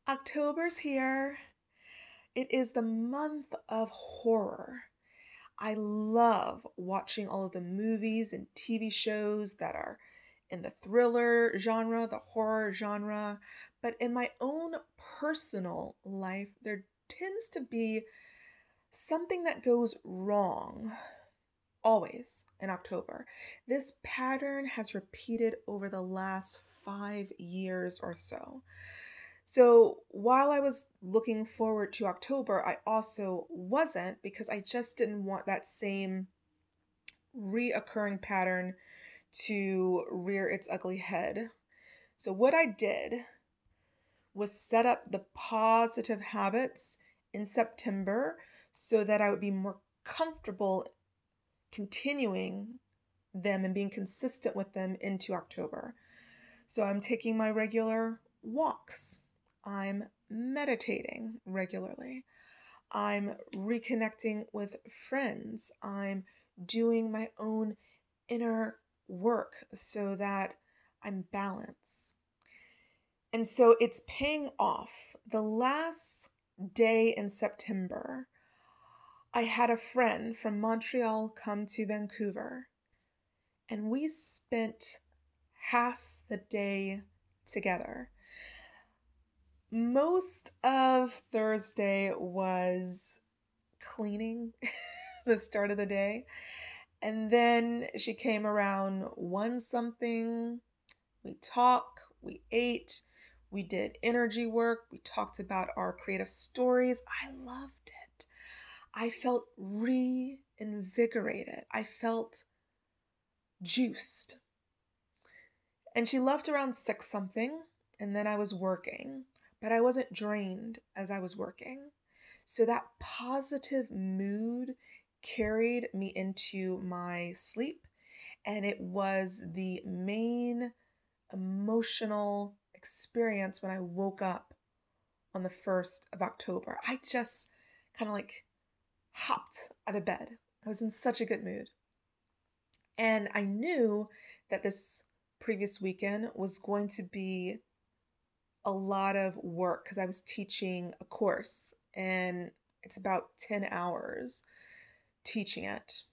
October's here. It is the month of horror. I love watching all of the movies and TV shows that are in the thriller genre, the horror genre. But in my own personal life, there tends to be something that goes wrong always in October. This pattern has repeated over the last 5 years or so. So while I was looking forward to October, I also wasn't because I just didn't want that same reoccurring pattern to rear its ugly head. So what I did was set up the positive habits in September so that I would be more comfortable continuing them and being consistent with them into October. So I'm taking my regular walks. I'm meditating regularly. I'm reconnecting with friends. I'm doing my own inner work so that I'm balanced. And so it's paying off. The last day in September, I had a friend from Montreal come to Vancouver, and we spent half the day together. Most of Thursday was cleaning, the start of the day. And then she came around 1 something. We talked, we ate, we did energy work, we talked about our creative stories. I loved it. I felt reinvigorated. I felt juiced. And she left around 6 something, and then I was working, but I wasn't drained as I was working. So that positive mood carried me into my sleep, and it was the main emotional experience when I woke up on the 1st of October. I just kind of like hopped out of bed. I was in such a good mood. And I knew that this previous weekend was going to be a lot of work because I was teaching a course and it's about 10 hours teaching it.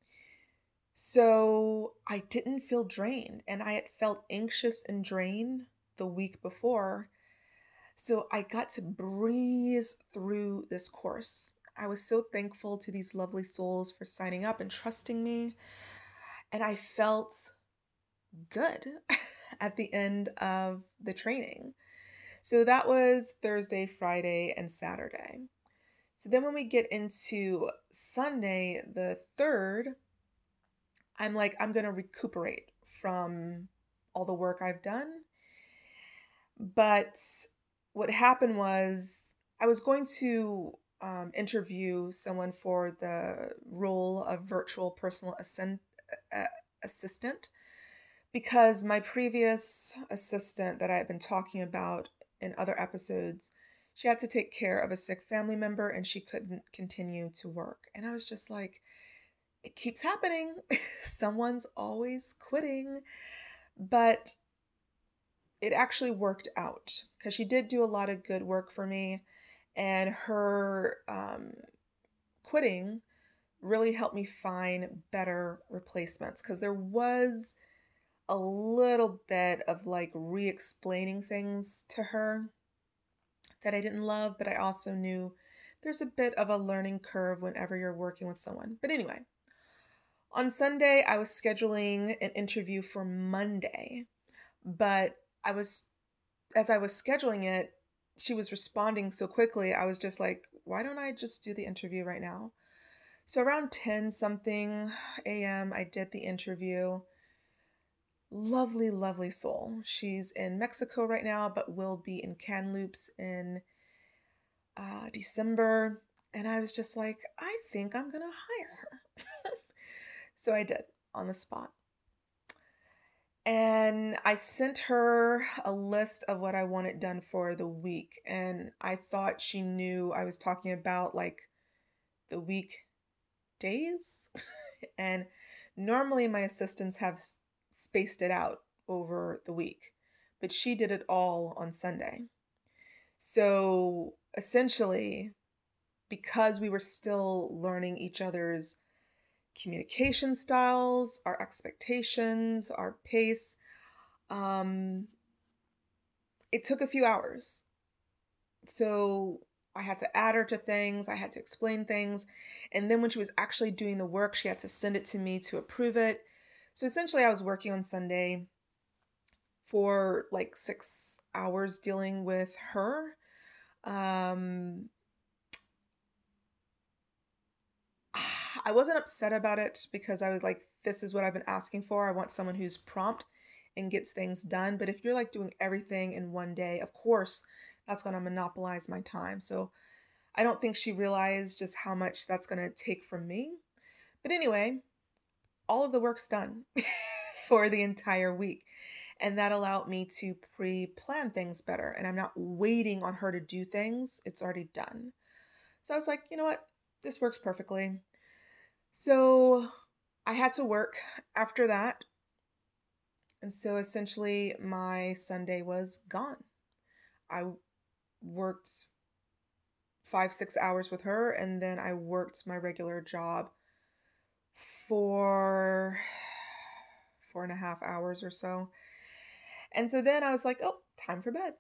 So I didn't feel drained and I had felt anxious and drained the week before. So I got to breeze through this course. I was so thankful to these lovely souls for signing up and trusting me. And I felt good at the end of the training. So that was Thursday, Friday, and Saturday. So then when we get into Sunday, the 3rd, I'm like, I'm going to recuperate from all the work I've done. But what happened was I was going to interview someone for the role of virtual personal uh, assistant because my previous assistant that I had been talking about in other episodes, she had to take care of a sick family member and she couldn't continue to work. And I was just like, it keeps happening. Someone's always quitting. But it actually worked out because she did do a lot of good work for me. And her quitting really helped me find better replacements because there was a little bit of like re-explaining things to her that I didn't love, but I also knew there's a bit of a learning curve whenever you're working with someone. But anyway, on Sunday, I was scheduling an interview for Monday, but as I was scheduling it, she was responding so quickly. I was just like, why don't I just do the interview right now? So around 10 something a.m., I did the interview. Lovely, lovely soul. She's in Mexico right now, but will be in Kamloops in December. And I was just like, I think I'm going to hire her. So I did on the spot. And I sent her a list of what I wanted done for the week. And I thought she knew I was talking about like the weekdays. And normally my assistants have spaced it out over the week, but she did it all on Sunday. So essentially, because we were still learning each other's communication styles, our expectations, our pace, um, it took a few hours. So I had to add her to things, I had to explain things. And then when she was actually doing the work, she had to send it to me to approve it. So essentially, I was working on Sunday for like 6 hours dealing with her. Um, I wasn't upset about it because I was like, this is what I've been asking for. I want someone who's prompt and gets things done. But if you're like doing everything in one day, of course, that's going to monopolize my time. So I don't think she realized just how much that's going to take from me. But anyway, all of the work's done for the entire week. And that allowed me to pre plan things better. And I'm not waiting on her to do things, it's already done. So I was like, you know what? This works perfectly. So I had to work after that. And so essentially, my Sunday was gone. I worked 5, 6 hours with her, and then I worked my regular job for 4.5 hours or so. And so then I was like, oh, time for bed.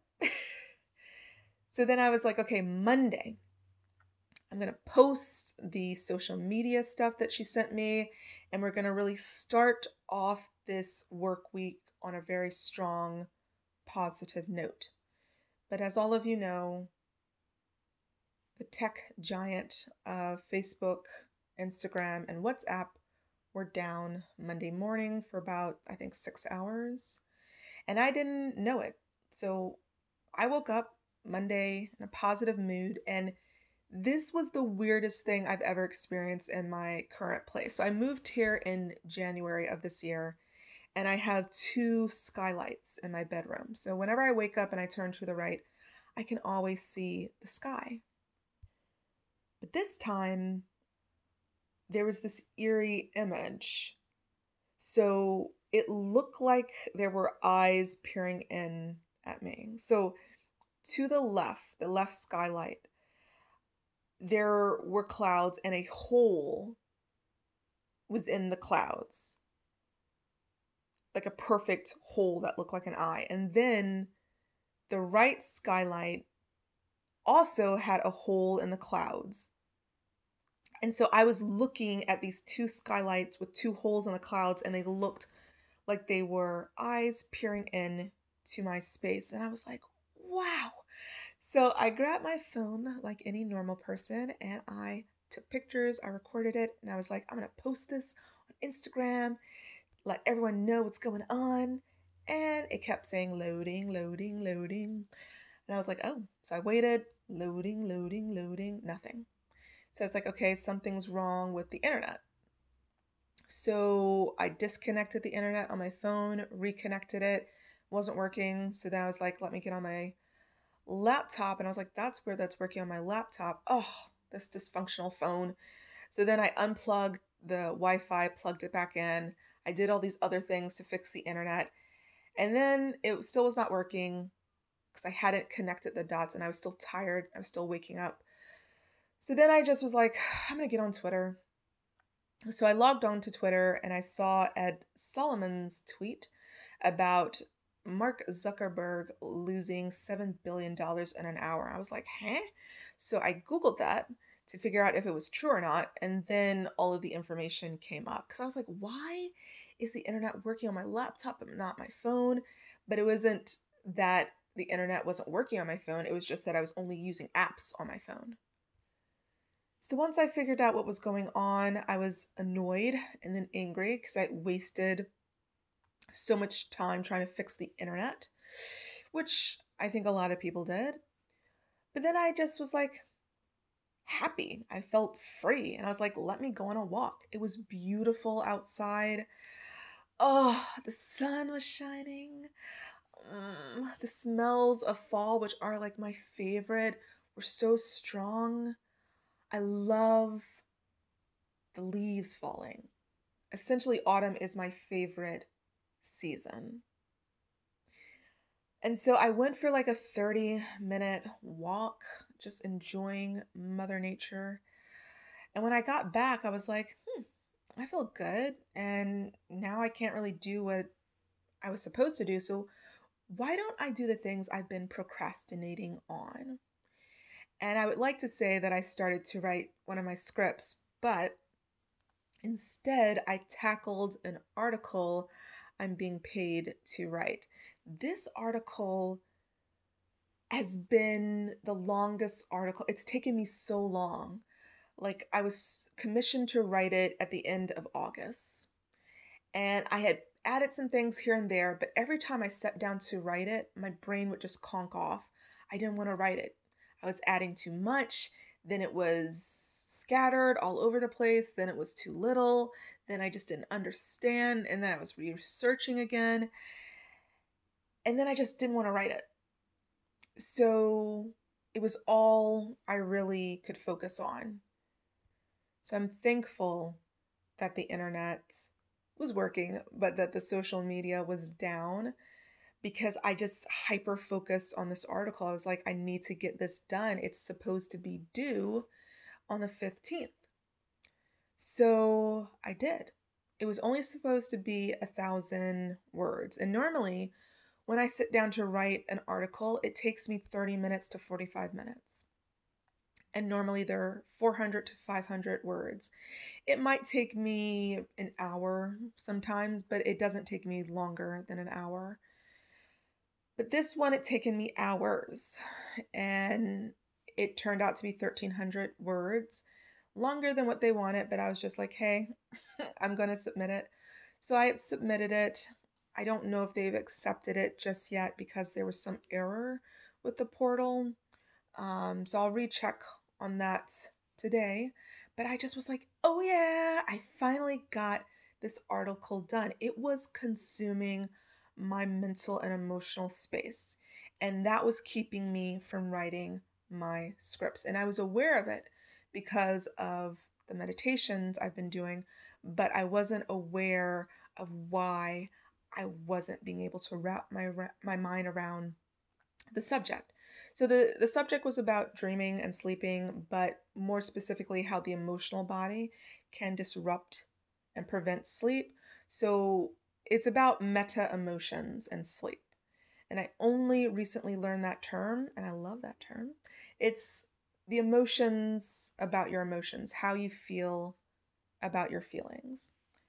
So then I was like, okay, Monday, I'm going to post the social media stuff that she sent me, and we're going to really start off this work week on a very strong, positive note. But as all of you know, the tech giant of Facebook, Instagram, and WhatsApp were down Monday morning for about, I think, 6 hours. And I didn't know it. So I woke up Monday in a positive mood, and this was the weirdest thing I've ever experienced in my current place. So I moved here in January of this year, and I have two skylights in my bedroom. So whenever I wake up and I turn to the right, I can always see the sky. But this time, there was this eerie image. So it looked like there were eyes peering in at me. So to the left skylight, there were clouds and a hole was in the clouds, like a perfect hole that looked like an eye. And then the right skylight also had a hole in the clouds. And so I was looking at these two skylights with two holes in the clouds, and they looked like they were eyes peering in to my space. And I was like, wow. So I grabbed my phone like any normal person and I took pictures, I recorded it, and I was like, I'm gonna post this on Instagram, let everyone know what's going on. And it kept saying loading, loading, loading. And I was like, oh, so I waited, loading, loading, loading, nothing. So it's like, okay, something's wrong with the internet. So I disconnected the internet on my phone, reconnected it, wasn't working. So then I was like, let me get on my laptop. And I was like, that's weird, that's working on my laptop. Oh, this dysfunctional phone. So then I unplugged the Wi Fi, plugged it back in. I did all these other things to fix the internet. And then it still was not working because I hadn't connected the dots and I was still tired. I was still waking up. So then I just was like, I'm going to get on Twitter. So I logged on to Twitter and I saw Ed Solomon's tweet about Mark Zuckerberg losing $7 billion in an hour. I was like, huh? So I Googled that to figure out if it was true or not. And then all of the information came up because I was like, why is the internet working on my laptop but not my phone? But it wasn't that the internet wasn't working on my phone. It was just that I was only using apps on my phone. So once I figured out what was going on, I was annoyed and then angry because I wasted so much time trying to fix the internet, which I think a lot of people did. But then I just was like happy. I felt free and I was like, let me go on a walk. It was beautiful outside. Oh, the sun was shining. The smells of fall, which are like my favorite, were so strong. I love the leaves falling. Essentially, autumn is my favorite season. And so I went for like a 30-minute walk, just enjoying Mother Nature. And when I got back, I was like, I feel good. And now I can't really do what I was supposed to do. So why don't I do the things I've been procrastinating on? And I would like to say that I started to write one of my scripts, but instead I tackled an article I'm being paid to write. This article has been the longest article. It's taken me so long. Like, I was commissioned to write it at the end of August, and I had added some things here and there, but every time I sat down to write it, my brain would just conk off. I didn't want to write it. I was adding too much, then it was scattered all over the place, then it was too little, then I just didn't understand, and then I was researching again, and then I just didn't want to write it. So it was all I really could focus on. So I'm thankful that the internet was working, but that the social media was down because I just hyper focused on this article. I was like, I need to get this done. It's supposed to be due on the 15th. So I did. It was only supposed to be 1,000 words. And normally, when I sit down to write an article, it takes me 30 minutes to 45 minutes. And normally they're 400 to 500 words. It might take me an hour sometimes, but it doesn't take me longer than an hour. But this one, it's taken me hours, and it turned out to be 1,300 words, longer than what they wanted, but I was just like, hey, I'm going to submit it. So I submitted it. I don't know if they've accepted it just yet because there was some error with the portal. So I'll recheck on that today. But I just was like, oh yeah, I finally got this article done. It was consuming my mental and emotional space. And that was keeping me from writing my scripts. And I was aware of it because of the meditations I've been doing, but I wasn't aware of why I wasn't being able to wrap my mind around the subject. So the subject was about dreaming and sleeping, but more specifically how the emotional body can disrupt and prevent sleep. So it's about meta emotions and sleep. And I only recently learned that term, and I love that term. It's the emotions about your emotions, how you feel about your feelings.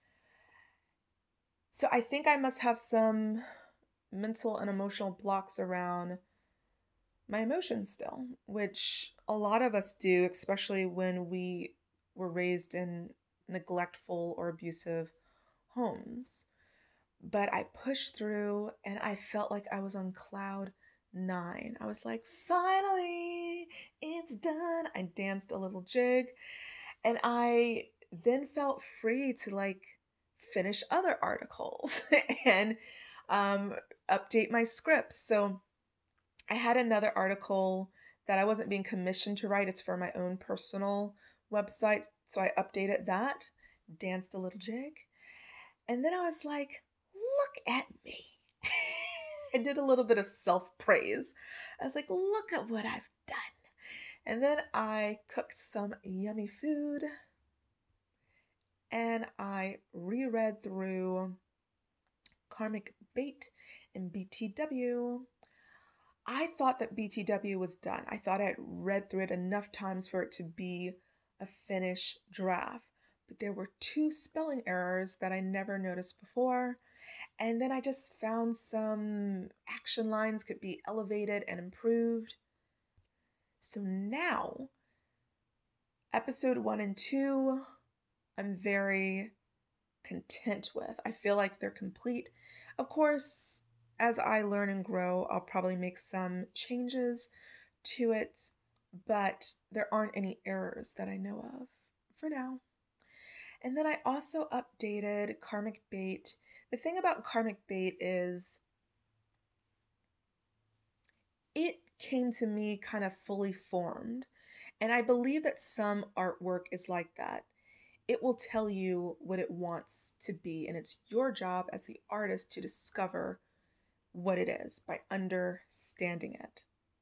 So I think I must have some mental and emotional blocks around my emotions still, which a lot of us do, especially when we were raised in neglectful or abusive homes. But I pushed through and I felt like I was on cloud nine. I was like, finally, it's done. I danced a little jig and I then felt free to like finish other articles and um, update my scripts. So I had another article that I wasn't being commissioned to write. It's for my own personal website. So I updated that, danced a little jig. And then I was like, look at me. I did a little bit of self praise. I was like, look at what I've done. And then I cooked some yummy food and I reread through Karmic Bait and BTW. I thought that BTW was done. I thought I had read through it enough times for it to be a finished draft. But there were two spelling errors that I never noticed before. And then I just found some action lines could be elevated and improved. So now, episode 1 and 2, I'm very content with. I feel like they're complete. Of course, as I learn and grow, I'll probably make some changes to it, but there aren't any errors that I know of for now. And then I also updated Karmic Bait. The thing about Karmic Bait is it came to me kind of fully formed. And I believe that some artwork is like that. It will tell you what it wants to be, and it's your job as the artist to discover what it is by understanding it.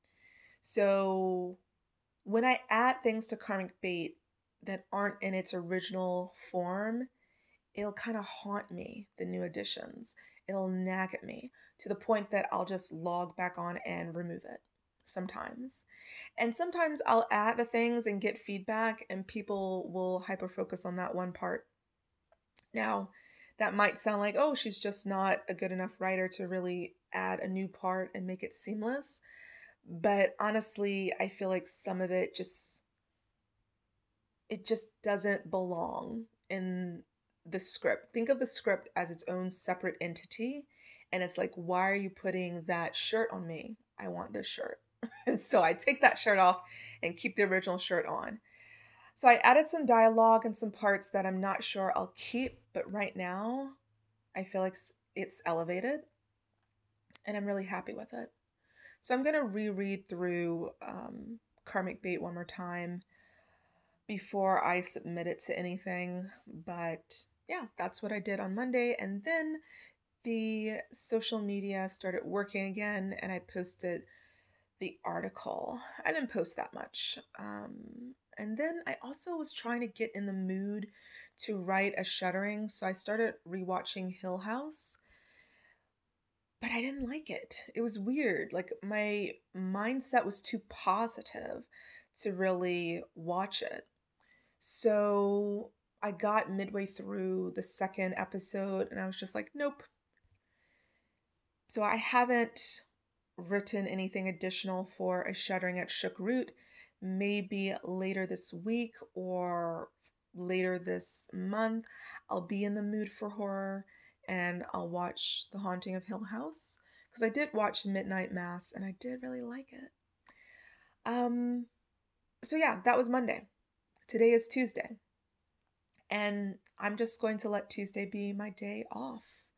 So when I add things to Karmic Bait that aren't in its original form, it'll kind of haunt me, the new additions. It'll nag at me to the point that I'll just log back on and remove it sometimes. And sometimes I'll add the things and get feedback, and people will hyper focus on that one part. Now, that might sound like, oh, she's just not a good enough writer to really add a new part and make it seamless. But honestly, I feel like some of it just doesn't belong in the script. Think of the script as its own separate entity. And it's like, why are you putting that shirt on me? I want this shirt. And so I take that shirt off and keep the original shirt on. So I added some dialogue and some parts that I'm not sure I'll keep, but right now I feel like it's elevated and I'm really happy with it. So I'm going to reread through Karmic Bait one more time before I submit it to anything. But yeah, that's what I did on Monday. And then the social media started working again and I posted the article. I didn't post that much. And then I also was trying to get in the mood to write a shuddering. So I started rewatching Hill House, but I didn't like it. It was weird. Like my mindset was too positive to really watch it. So I got midway through the second episode and I was just like, nope. So I haven't written anything additional for a Shuddering at Shook Root. Maybe later this week or later this month, I'll be in the mood for horror and I'll watch The Haunting of Hill House because I did watch Midnight Mass and I did really like it. So yeah, that was Monday. Today is Tuesday. And I'm just going to let Tuesday be my day off.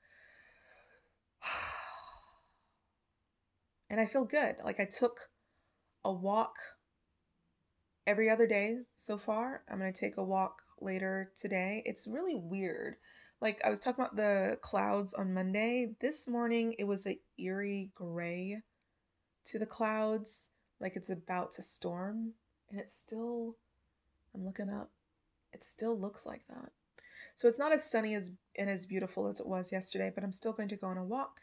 And I feel good. Like I took a walk every other day so far. I'm going to take a walk later today. It's really weird. Like I was talking about the clouds on Monday. This morning it was an eerie gray to the clouds, like it's about to storm. And it's still, I'm looking up, it still looks like that. So it's not as sunny and as beautiful as it was yesterday, but I'm still going to go on a walk.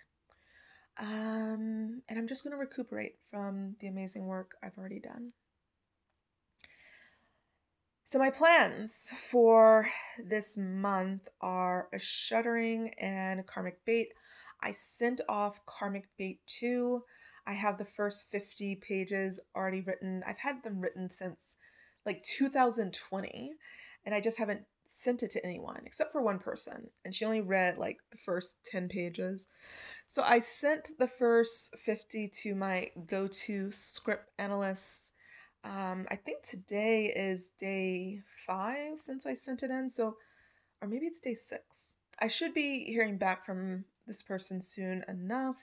And I'm just going to recuperate from the amazing work I've already done. So my plans for this month are a Shuddering and Karmic Bait. I sent off Karmic Bait 2. I have the first 50 pages already written. I've had them written since like 2020, and I just haven't sent it to anyone except for one person, and she only read like the first 10 pages. So I sent the first 50 to my go-to script analysts. I think today is day 5 since I sent it in, so or maybe it's day 6. I should be hearing back from this person soon enough.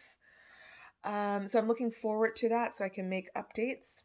So I'm looking forward to that so I can make updates.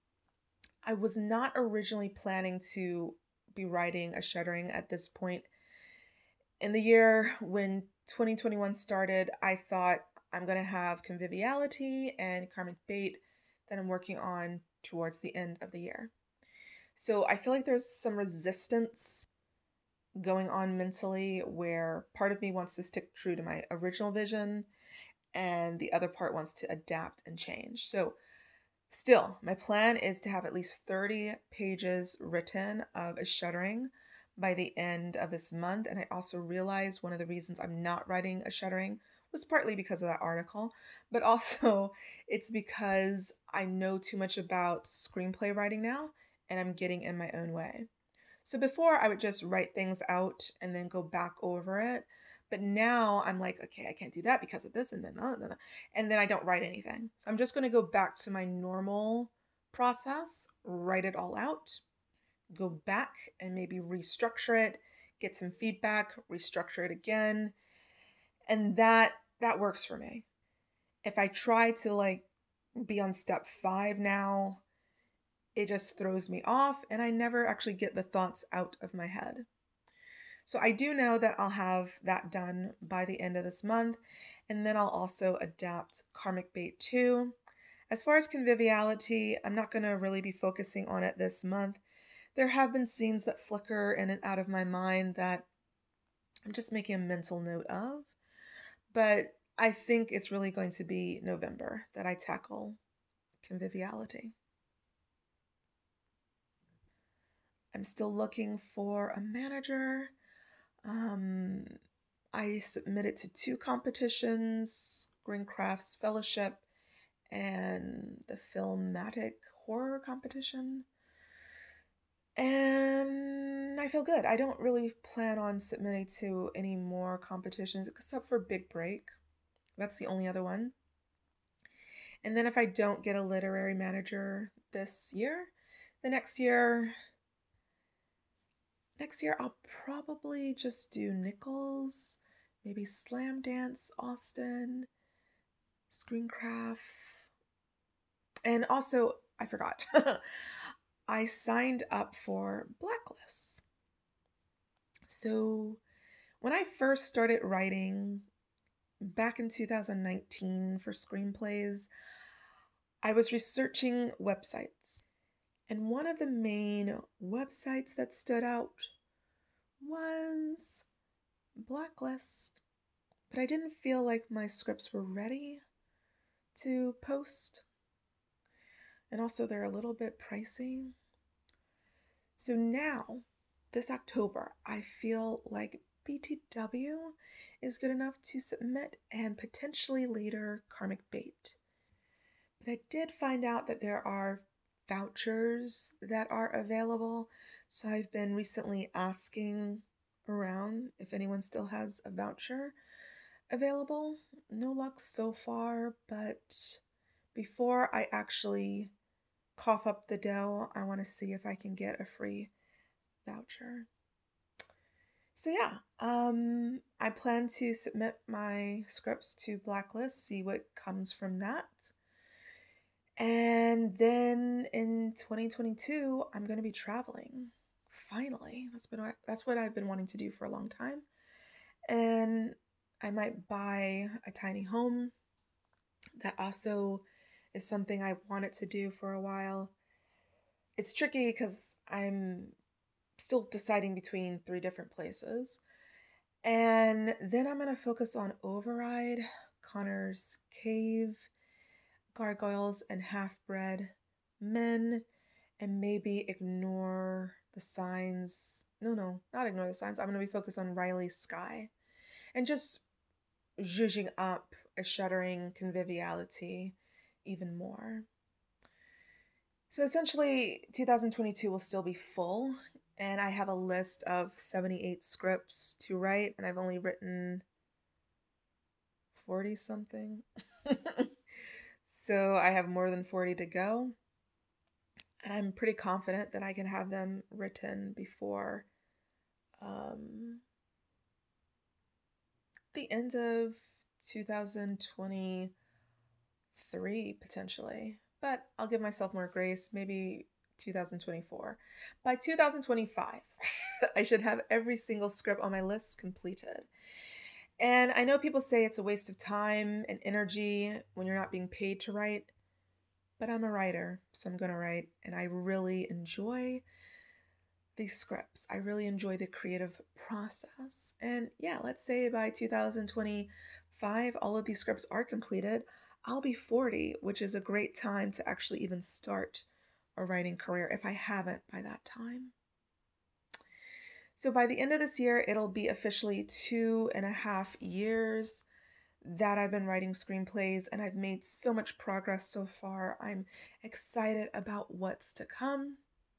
I was not originally planning to be writing a Shuddering at this point in the year. When 2021 started, I thought I'm going to have Conviviality and Karmic Bait that I'm working on towards the end of the year. So I feel like there's some resistance going on mentally where part of me wants to stick true to my original vision and the other part wants to adapt and change. So still, my plan is to have at least 30 pages written of a Shuddering by the end of this month. And I also realized one of the reasons I'm not writing a Shuddering was partly because of that article, but also it's because I know too much about screenplay writing now and I'm getting in my own way. So before I would just write things out and then go back over it. But now I'm like, okay, I can't do that because of this and then that. And then I don't write anything. So I'm just going to go back to my normal process, write it all out, go back and maybe restructure it, get some feedback, restructure it again. And that works for me. If I try to like be on step 5 now, it just throws me off and I never actually get the thoughts out of my head. So I do know that I'll have that done by the end of this month. And then I'll also adapt Karmic Bait 2. As far as Conviviality, I'm not going to really be focusing on it this month. There have been scenes that flicker in and out of my mind that I'm just making a mental note of. But I think it's really going to be November that I tackle Conviviality. I'm still looking for a manager. Um, I submitted to 2 competitions, Greencrafts Fellowship and the Filmatic Horror Competition. And I feel good. I don't really plan on submitting to any more competitions except for Big Break. That's the only other one. And then if I don't get a literary manager this year, the next year I'll probably just do Nichols, maybe Slam Dance Austin, Screencraft. And also, I forgot. I signed up for Blacklist. So when I first started writing back in 2019 for screenplays, I was researching websites. And one of the main websites that stood out was Blacklist. But I didn't feel like my scripts were ready to post. And also, they're a little bit pricey. So now, this October, I feel like BTW is good enough to submit and potentially later Karmic Bait. But I did find out that there are vouchers that are available. So I've been recently asking around if anyone still has a voucher available. No luck so far, but before I actually cough up the dough, I want to see if I can get a free voucher. So yeah, I plan to submit my scripts to Blacklist, see what comes from that. And then in 2022, I'm going to be traveling. Finally, that's what I've been wanting to do for a long time. And I might buy a tiny home. That also is something I wanted to do for a while. It's tricky because I'm still deciding between 3 different places. And then I'm going to focus on Override, Connor's Cave, Gargoyles and Half-Bred Men, and maybe ignore the signs. No, not ignore the signs. I'm going to be focused on Riley Sky and just zhuzhing up a shuddering conviviality even more. So essentially, 2022 will still be full, and I have a list of 78 scripts to write, and I've only written 40 something. So I have more than 40 to go, and I'm pretty confident that I can have them written before the end of 2023, potentially. But I'll give myself more grace, maybe 2024. By 2025, I should have every single script on my list completed. And I know people say it's a waste of time and energy when you're not being paid to write, but I'm a writer, so I'm going to write. And I really enjoy these scripts. I really enjoy the creative process. And yeah, let's say by 2025, all of these scripts are completed. I'll be 40, which is a great time to actually even start a writing career if I haven't by that time. So by the end of this year, it'll be officially 2.5 years that I've been writing screenplays, and I've made so much progress so far. I'm excited about what's to come.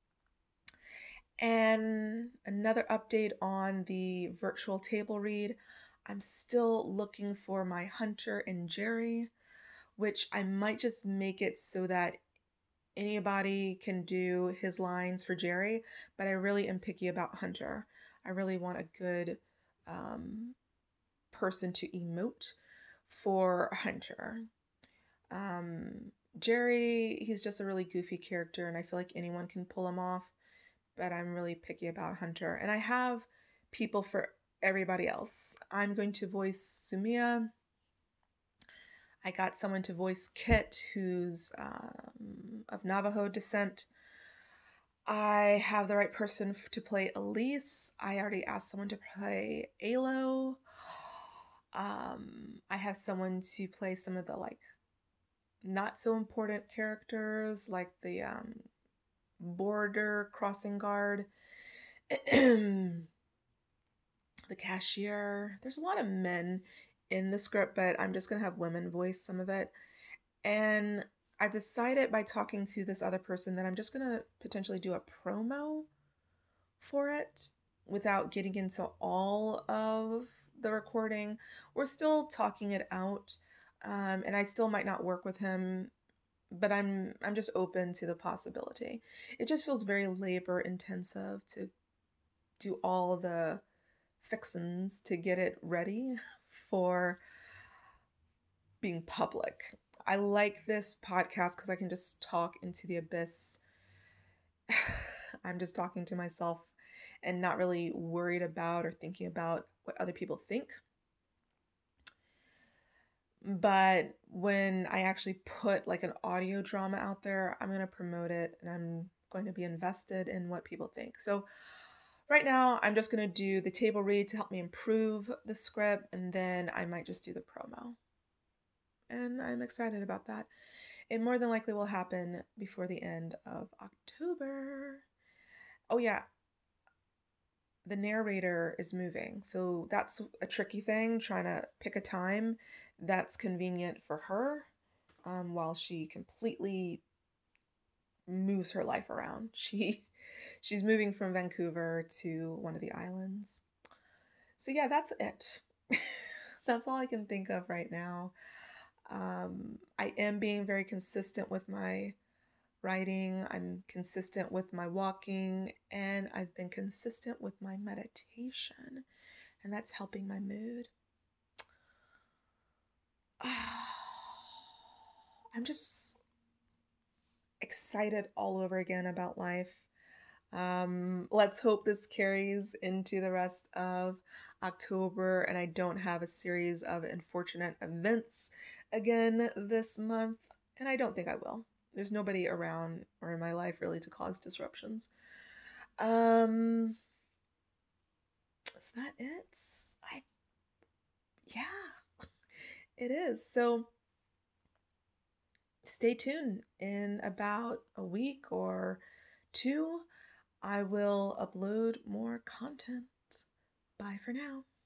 And another update on the virtual table read. I'm still looking for my Hunter and Jerry, which I might just make it so that anybody can do his lines for Jerry, but I really am picky about Hunter. I really want a good person to emote for Hunter. Jerry, he's just a really goofy character, and I feel like anyone can pull him off, but I'm really picky about Hunter. And I have people for everybody else. I'm going to voice Sumia. I got someone to voice Kit, who's of Navajo descent. I have the right person to play Elise. I already asked someone to play Alo. I have someone to play some of the like not so important characters, like the border crossing guard, the cashier. There's a lot of men in the script, but I'm just gonna have women voice some of it. And I decided by talking to this other person that I'm just gonna potentially do a promo for it without getting into all of the recording. We're still talking it out, and I still might not work with him, but I'm just open to the possibility. It just feels very labor intensive to do all the fixins to get it ready for being public. I like this podcast because I can just talk into the abyss. I'm just talking to myself and not really worried about or thinking about what other people think. But when I actually put like an audio drama out there, I'm going to promote it and I'm going to be invested in what people think. So right now, I'm just going to do the table read to help me improve the script, and then I might just do the promo. And I'm excited about that. It more than likely will happen before the end of October. Oh, yeah, the narrator is moving. So that's a tricky thing, trying to pick a time that's convenient for her while she completely moves her life around. She's moving from Vancouver to one of the islands. So yeah, that's it. That's all I can think of right now. I am being very consistent with my writing. I'm consistent with my walking, and I've been consistent with my meditation, and that's helping my mood. I'm just excited all over again about life. Let's hope this carries into the rest of October and I don't have a series of unfortunate events again this month. And I don't think I will. There's nobody around or in my life really to cause disruptions. Is that it? Yeah, it is. So stay tuned. In about a week or two, I will upload more content. Bye for now.